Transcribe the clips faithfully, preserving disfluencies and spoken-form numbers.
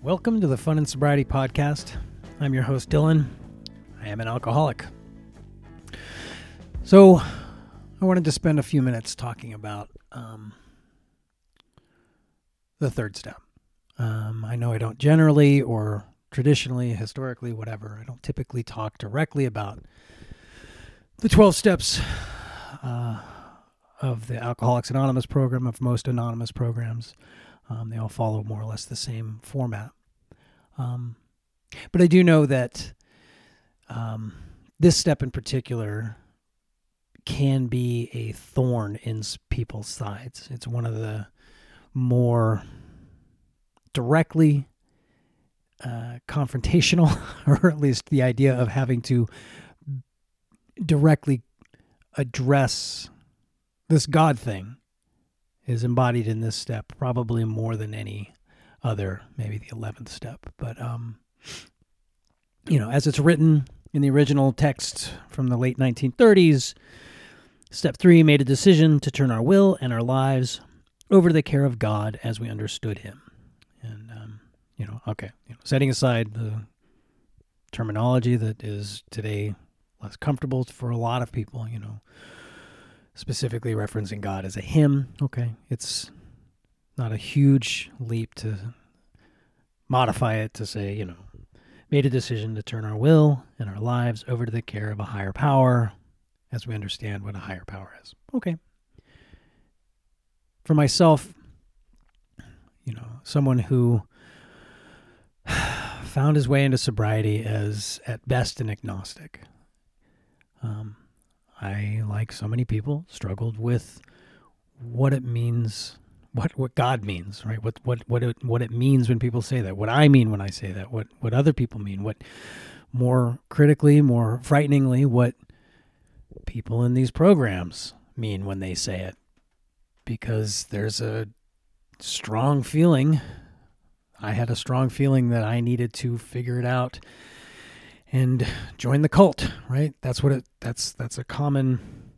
Welcome to the Fun and Sobriety Podcast. I'm your host, Dylan. I am an alcoholic. So, I wanted to spend a few minutes talking about um, the third step. Um, I know I don't generally or traditionally, historically, whatever, I don't typically talk directly about the twelve steps uh, of the Alcoholics Anonymous program, of most anonymous programs. Um, they all follow more or less the same format. Um, but I do know that um, this step in particular can be a thorn in people's sides. It's one of the more directly uh, confrontational, or at least the idea of having to directly address this God thing is embodied in this step, probably more than any other, maybe the eleventh step. But, um, you know, as it's written in the original text from the late nineteen thirties, step three made a decision to turn our will and our lives over to the care of God as we understood him. And, um, you know, okay, you know, setting aside the terminology that is today less comfortable for a lot of people, you know, specifically referencing God as a him. Okay, it's not a huge leap to modify it to say, you know, made a decision to turn our will and our lives over to the care of a higher power as we understand what a higher power is. Okay. For myself, you know, someone who found his way into sobriety as at best an agnostic. Um, I, like so many people, struggled with what it means, what what God means, right? What what what it, what it means when people say that, what I mean when I say that, what what other people mean, what more critically, more frighteningly, what people in these programs mean when they say it. Because there's a strong feeling, I had a strong feeling that I needed to figure it out and join the cult, right? That's what it, that's, that's a common,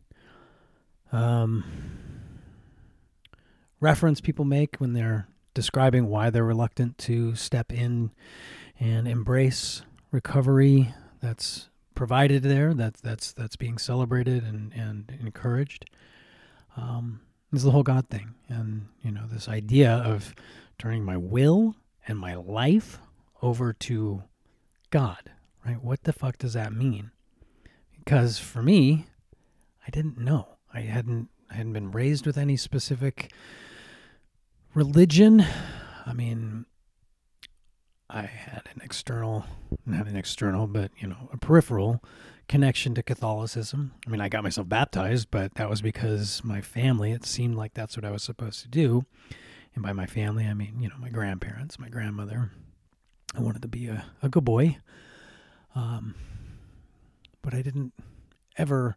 um, reference people make when they're describing why they're reluctant to step in and embrace recovery that's provided there, that's, that's, that's being celebrated and, and encouraged. Um, this is the whole God thing. And, you know, this idea of turning my will and my life over to God. Right? What the fuck does that mean? Because for me, I didn't know. I hadn't I hadn't been raised with any specific religion. I mean, I had an external, not an external, but, you know, a peripheral connection to Catholicism. I mean, I got myself baptized, but that was because my family, it seemed like that's what I was supposed to do. And by my family, I mean, you know, my grandparents, my grandmother. I wanted to be a, a good boy. Um, but I didn't ever,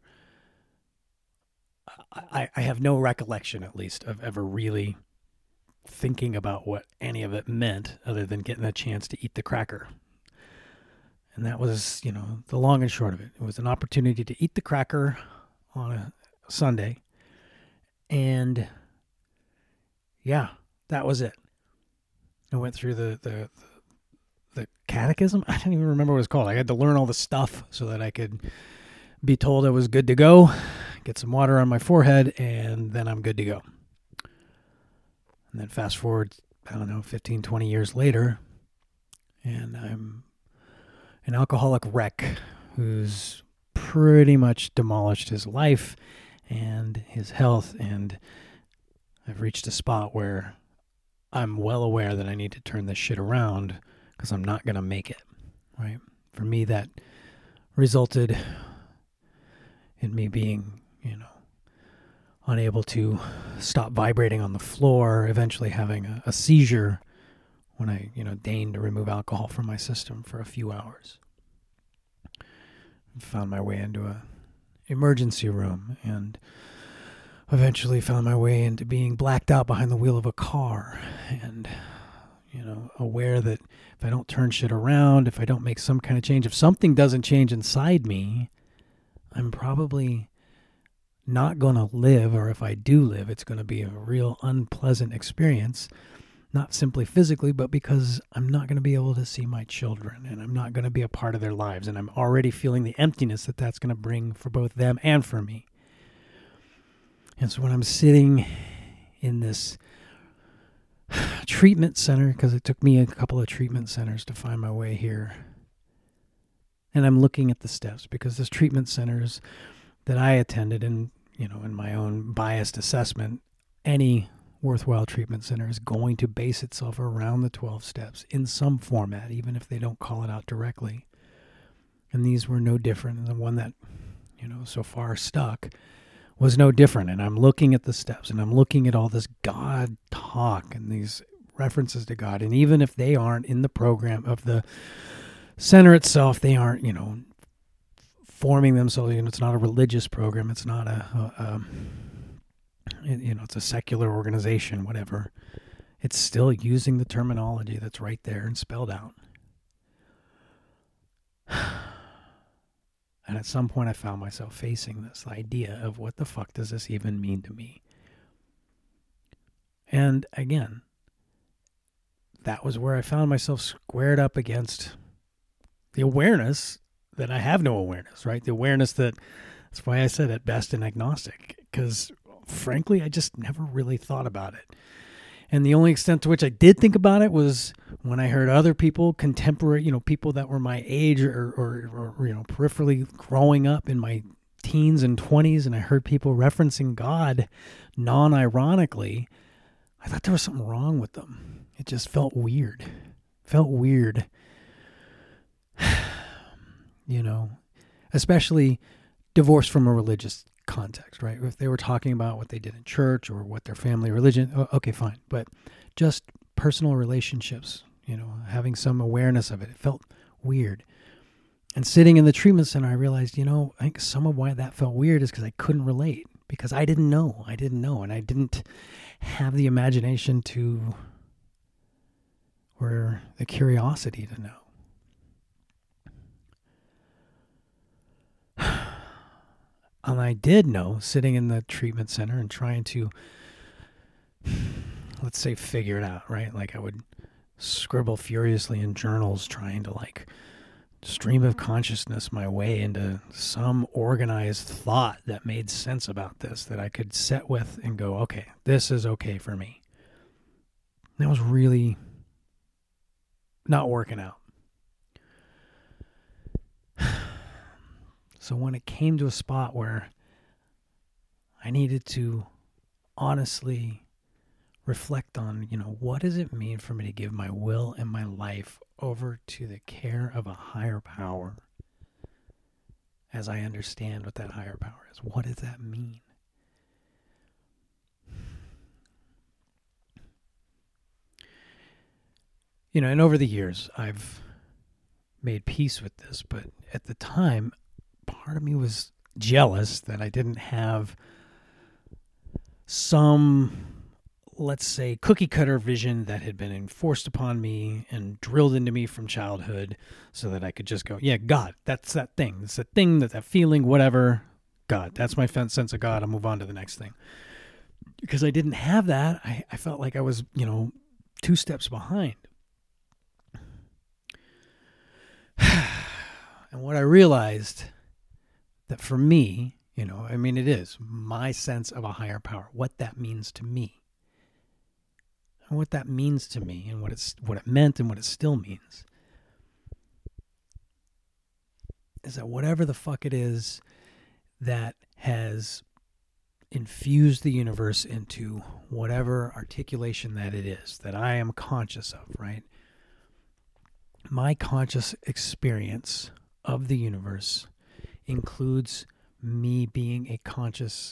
I, I have no recollection, at least, of ever really thinking about what any of it meant other than getting a chance to eat the cracker. And that was, you know, the long and short of it. It was an opportunity to eat the cracker on a Sunday. And yeah, that was it. I went through the, the, the the catechism. I didn't even remember what it was called. I had to learn all the stuff so that I could be told I was good to go, get some water on my forehead, and then I'm good to go. And then fast forward, I don't know, fifteen, twenty years later, and I'm an alcoholic wreck who's pretty much demolished his life and his health, and I've reached a spot where I'm well aware that I need to turn this shit around because I'm not going to make it, right? For me, that resulted in me being, you know, unable to stop vibrating on the floor, eventually having a, a seizure when I, you know, deigned to remove alcohol from my system for a few hours. Found my way into a emergency room and eventually found my way into being blacked out behind the wheel of a car and, you know, aware that if I don't turn shit around, if I don't make some kind of change, if something doesn't change inside me, I'm probably not going to live, or if I do live, it's going to be a real unpleasant experience. Not simply physically, but because I'm not going to be able to see my children and I'm not going to be a part of their lives. And I'm already feeling the emptiness that that's going to bring for both them and for me. And so when I'm sitting in this treatment center, because it took me a couple of treatment centers to find my way here, and I'm looking at the steps, because this treatment centers that I attended, and you know, in my own biased assessment, any worthwhile treatment center is going to base itself around the twelve steps in some format, even if they don't call it out directly. And these were no different. And the one that, you know, so far stuck was no different. And I'm looking at the steps, and I'm looking at all this God talk and these references to God. And even if they aren't in the program of the center itself, they aren't, you know, forming themselves. You know, it's not a religious program. It's not a, a, a you know, it's a secular organization, whatever. It's still using the terminology that's right there and spelled out. And at some point I found myself facing this idea of, what the fuck does this even mean to me? And again, that was where I found myself squared up against the awareness that I have no awareness, right? The awareness that, that's why I said at best an agnostic, because frankly, I just never really thought about it. And the only extent to which I did think about it was when I heard other people, contemporary, you know, people that were my age or, or, or you know, peripherally growing up in my teens and twenties, and I heard people referencing God non-ironically, I thought there was something wrong with them. It just felt weird. Felt weird. You know, especially divorced from a religious context, right? If they were talking about what they did in church or what their family religion, okay, fine. But just personal relationships, you know, having some awareness of it, it felt weird. And sitting in the treatment center, I realized, you know, I think some of why that felt weird is because I couldn't relate, because I didn't know. I didn't know. And I didn't have the imagination to, or the curiosity to know. And I did know, sitting in the treatment center and trying to, let's say, figure it out, right? Like I would scribble furiously in journals trying to like stream of consciousness my way into some organized thought that made sense about this, that I could sit with and go, okay, this is okay for me. And that was really not working out. So when it came to a spot where I needed to honestly reflect on, you know, what does it mean for me to give my will and my life over to the care of a higher power, as I understand what that higher power is? What does that mean? You know, and over the years, I've made peace with this, but at the time, part of me was jealous that I didn't have some, let's say, cookie cutter vision that had been enforced upon me and drilled into me from childhood, so that I could just go, yeah, God, that's that thing. It's that thing, that that feeling, whatever. God, that's my sense of God. I'll move on to the next thing. Because I didn't have that, I, I felt like I was, you know, two steps behind. And what I realized, that for me, you know, I mean, it is my sense of a higher power, what that means to me, and what that means to me, and what it's what it meant and what it still means, is that whatever the fuck it is that has infused the universe into whatever articulation that it is that I am conscious of, right? My conscious experience of the universe includes me being a conscious,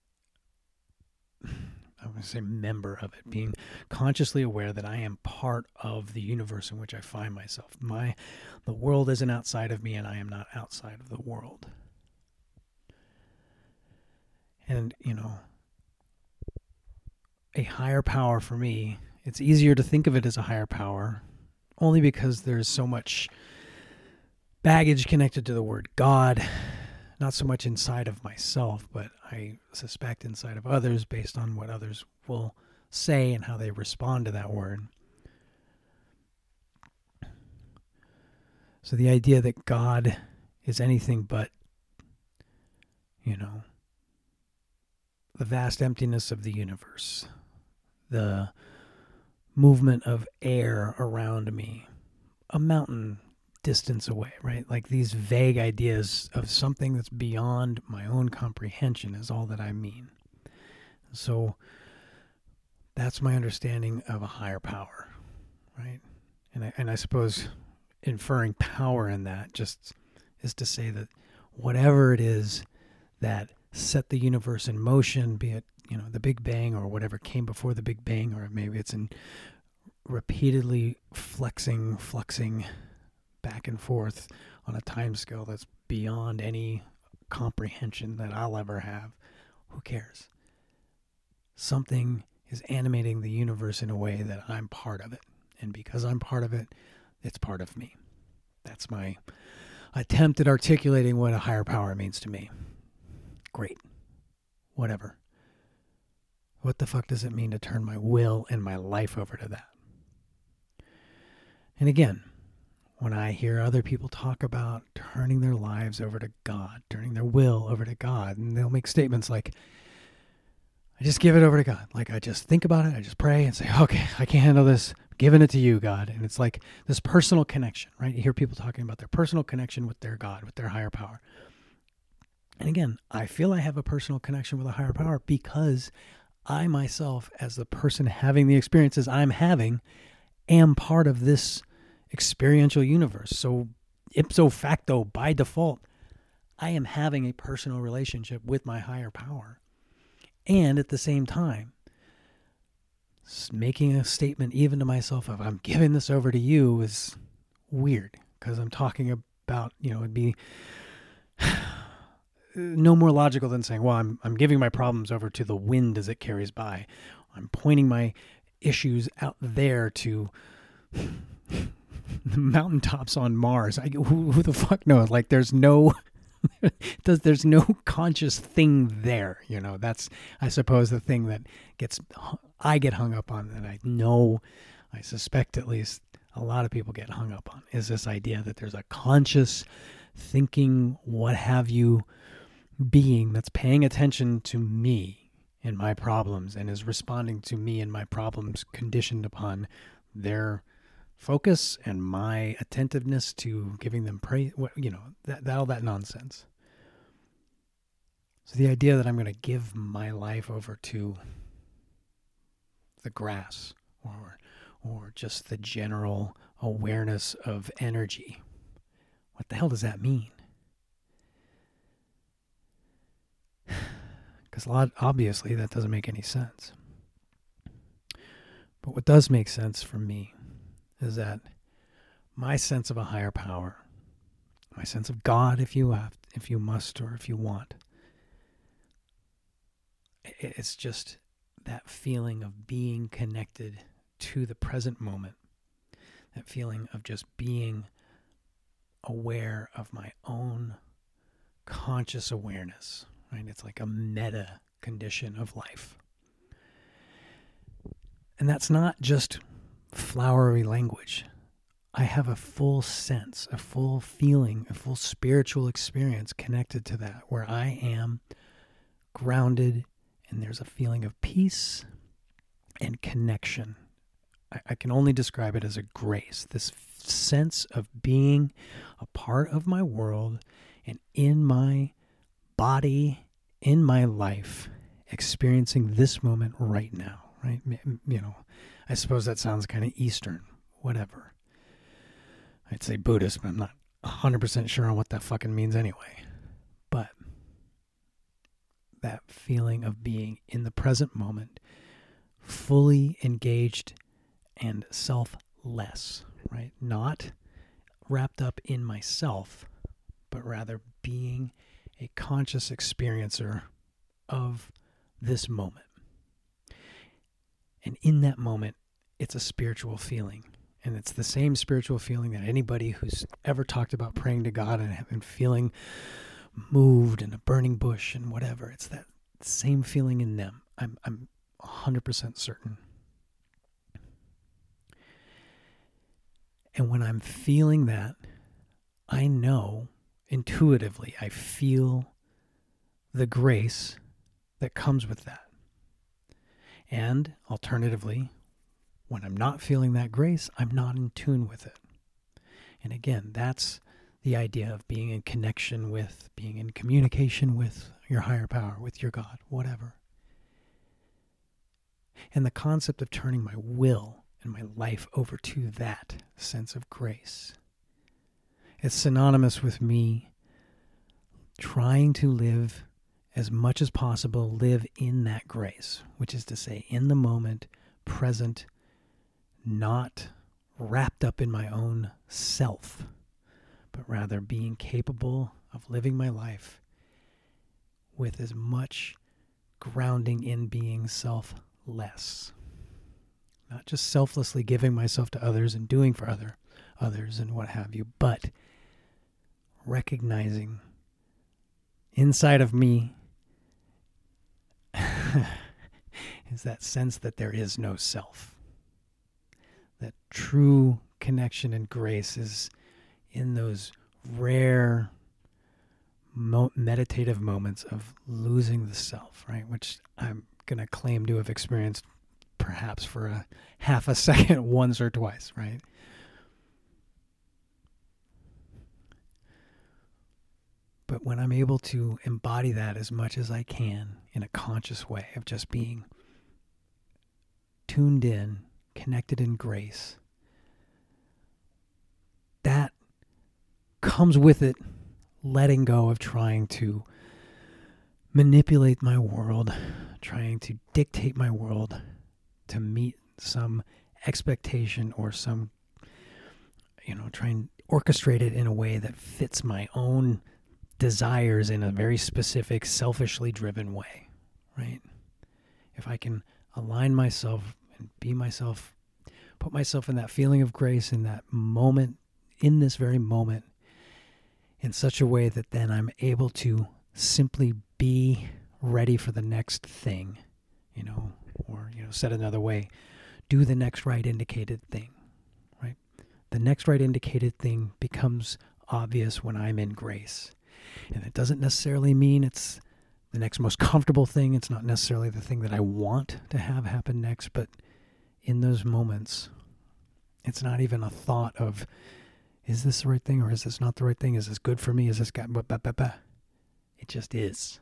I'm going to say member of it, being consciously aware that I am part of the universe in which I find myself. My, the world isn't outside of me, and I am not outside of the world. And, you know, a higher power for me, it's easier to think of it as a higher power, only because there's so much baggage connected to the word God, not so much inside of myself, but I suspect inside of others, based on what others will say and how they respond to that word. So the idea that God is anything but, you know, the vast emptiness of the universe, the movement of air around me, a mountain distance away, right? Like these vague ideas of something that's beyond my own comprehension is all that I mean. So that's my understanding of a higher power, right? And I, and I suppose inferring power in that just is to say that whatever it is that set the universe in motion, be it, you know, the Big Bang or whatever came before the Big Bang, or maybe it's in repeatedly flexing, fluxing back and forth on a time scale that's beyond any comprehension that I'll ever have. Who cares? Something is animating the universe in a way that I'm part of it. And because I'm part of it, it's part of me. That's my attempt at articulating what a higher power means to me. Great. Whatever. What the fuck does it mean to turn my will and my life over to that? And again, when I hear other people talk about turning their lives over to God, turning their will over to God, and they'll make statements like, I just give it over to God. Like I just think about it, I just pray and say, okay, I can't handle this. I'm giving it to you, God. And it's like this personal connection, right? You hear people talking about their personal connection with their God, with their higher power. And again, I feel I have a personal connection with a higher power because I myself, as the person having the experiences I'm having, am part of this experiential universe. So ipso facto, by default, I am having a personal relationship with my higher power. And at the same time, making a statement even to myself of I'm giving this over to you is weird because I'm talking about, you know, it'd be no more logical than saying, well, I'm I'm giving my problems over to the wind as it carries by. I'm pointing my issues out there to the mountaintops on Mars. I, who, who the fuck knows? Like there's no... Does there's no conscious thing there, you know? That's, I suppose, the thing that gets I get hung up on, that I know, I suspect at least a lot of people get hung up on, is this idea that there's a conscious thinking, what have you, being that's paying attention to me and my problems and is responding to me and my problems conditioned upon their focus and my attentiveness to giving them praise, you know, that, that all that nonsense. So the idea that I'm going to give my life over to the grass or or just the general awareness of energy, what the hell does that mean? Because obviously that doesn't make any sense. But what does make sense for me is that my sense of a higher power, my sense of God, if you have, if you must, or if you want, it's just that feeling of being connected to the present moment, that feeling of just being aware of my own conscious awareness, right? It's like a meta condition of life. And that's not just flowery language. I have a full sense, a full feeling, a full spiritual experience connected to that, where I am grounded and there's a feeling of peace and connection. I, I can only describe it as a grace, this f- sense of being a part of my world and in my body, in my life, experiencing this moment right now, right? You know, I suppose that sounds kind of Eastern, whatever. I'd say Buddhist, but I'm not one hundred percent sure on what that fucking means anyway. But that feeling of being in the present moment, fully engaged and selfless, right? Not wrapped up in myself, but rather being a conscious experiencer of this moment. And in that moment, it's a spiritual feeling. And it's the same spiritual feeling that anybody who's ever talked about praying to God and, and feeling moved in a burning bush and whatever, it's that same feeling in them. I'm I'm one hundred percent certain. And when I'm feeling that, I know intuitively, I feel the grace that comes with that. And alternatively, when I'm not feeling that grace, I'm not in tune with it. And again, that's the idea of being in connection with, being in communication with your higher power, with your God, whatever. And the concept of turning my will and my life over to that sense of grace. It's synonymous with me trying to live as much as possible, live in that grace, which is to say, in the moment, present, not wrapped up in my own self, but rather being capable of living my life with as much grounding in being selfless. Not just selflessly giving myself to others and doing for other others and what have you, but recognizing inside of me is that sense that there is no self. That true connection and grace is in those rare mo- meditative moments of losing the self, right? Which I'm going to claim to have experienced perhaps for a half a second once or twice, right? But when I'm able to embody that as much as I can in a conscious way of just being tuned in, connected in grace, that comes with it letting go of trying to manipulate my world, trying to dictate my world to meet some expectation or some, you know, try and orchestrate it in a way that fits my own desires in a very specific, selfishly driven way, right? If I can align myself and be myself, put myself in that feeling of grace in that moment, in this very moment, in such a way that then I'm able to simply be ready for the next thing, you know, or, you know, said another way, do the next right indicated thing, right? The next right indicated thing becomes obvious when I'm in grace. And it doesn't necessarily mean it's the next most comfortable thing. It's not necessarily the thing that I want to have happen next, but in those moments, it's not even a thought of, is this the right thing or is this not the right thing? Is this good for me? Is this got, bah, bah, bah, bah. It just is.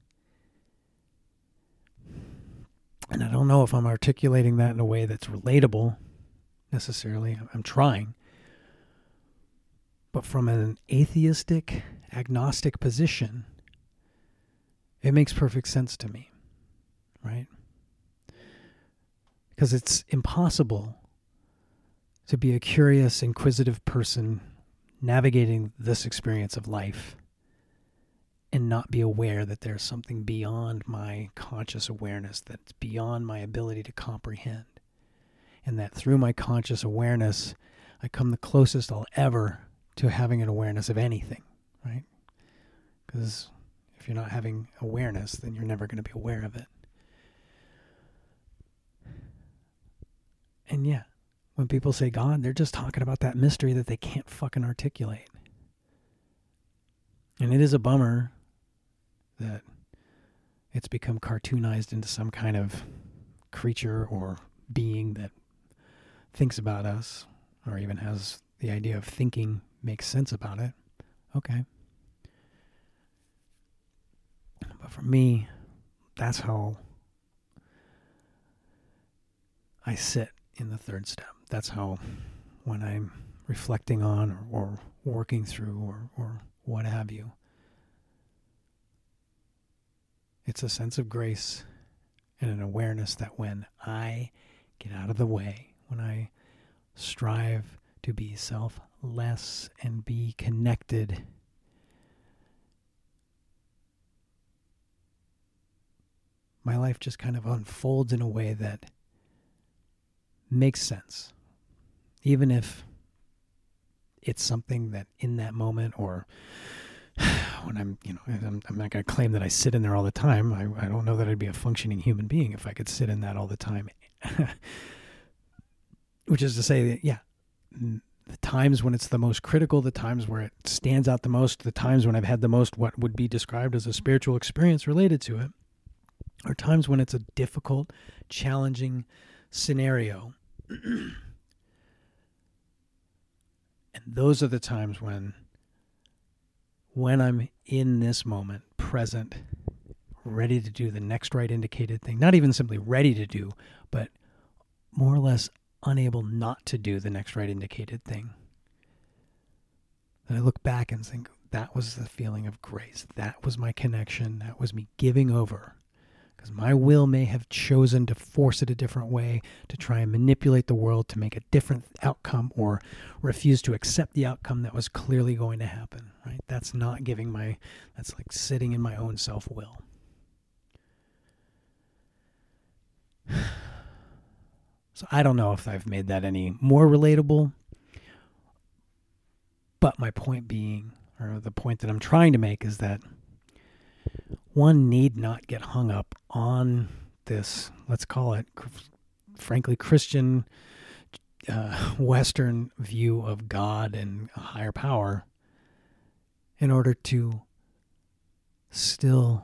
And I don't know if I'm articulating that in a way that's relatable necessarily. I'm trying. But from an atheistic, agnostic position, it makes perfect sense to me, right? Because it's impossible to be a curious, inquisitive person navigating this experience of life and not be aware that there's something beyond my conscious awareness, that's beyond my ability to comprehend. And that through my conscious awareness, I come the closest I'll ever to having an awareness of anything, right? Because if you're not having awareness, then you're never going to be aware of it. And yeah, when people say God, they're just talking about that mystery that they can't fucking articulate. And it is a bummer that it's become cartoonized into some kind of creature or being that thinks about us, or even has the idea of thinking makes sense about it. Okay. But for me, that's how I sit in the third step. That's how, when I'm reflecting on or, or working through or, or what have you, it's a sense of grace and an awareness that when I get out of the way, when I strive to be selfless and be connected, my life just kind of unfolds in a way that makes sense. Even if it's something that in that moment or when I'm, you know, I'm, I'm not going to claim that I sit in there all the time. I, I don't know that I'd be a functioning human being if I could sit in that all the time. Which is to say that, yeah, the times when it's the most critical, the times where it stands out the most, the times when I've had the most what would be described as a spiritual experience related to it, are times when it's a difficult, challenging scenario. And those are the times when when I'm in this moment, present, ready to do the next right indicated thing, not even simply ready to do, but more or less unable not to do the next right indicated thing. And I look back and think, that was the feeling of grace. That was my connection. That was me giving over. Because my will may have chosen to force it a different way, to try and manipulate the world to make a different outcome, or refuse to accept the outcome that was clearly going to happen, right? That's not giving my, that's like sitting in my own self-will. So I don't know if I've made that any more relatable, but my point being, or the point that I'm trying to make, is that one need not get hung up on this, let's call it, frankly, Christian, uh, Western view of God and a higher power in order to still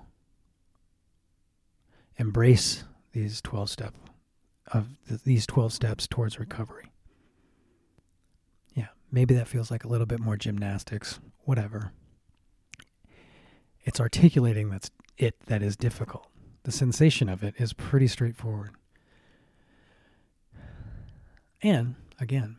embrace these twelve steps of th- these twelve steps towards recovery. Yeah, maybe that feels like a little bit more gymnastics, whatever. It's articulating that's it that is difficult. The sensation of it is pretty straightforward. And, again,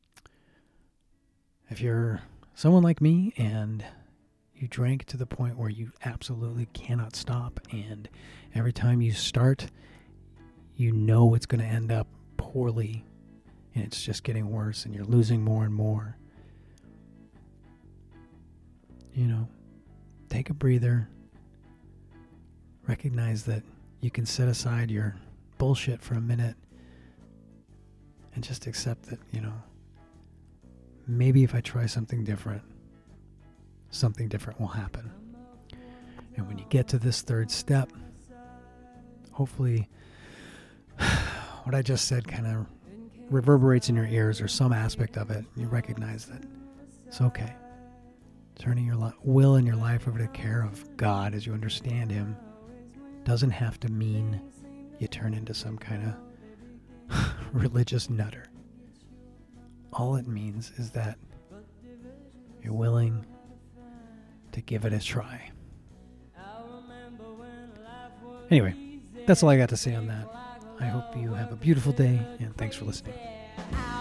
if you're someone like me and you drank to the point where you absolutely cannot stop, and every time you start, you know it's going to end up poorly, and it's just getting worse, and you're losing more and more, you know, take a breather. Recognize that you can set aside your bullshit for a minute and just accept that, you know, maybe if I try something different, something different will happen. And when you get to this third step, hopefully what I just said kind of reverberates in your ears, or some aspect of it. You recognize that it's okay. Turning your li- will and your life over to the care of God as you understand Him doesn't have to mean you turn into some kind of religious nutter. All it means is that you're willing to give it a try. Anyway, that's all I got to say on that. I hope you have a beautiful day, and thanks for listening.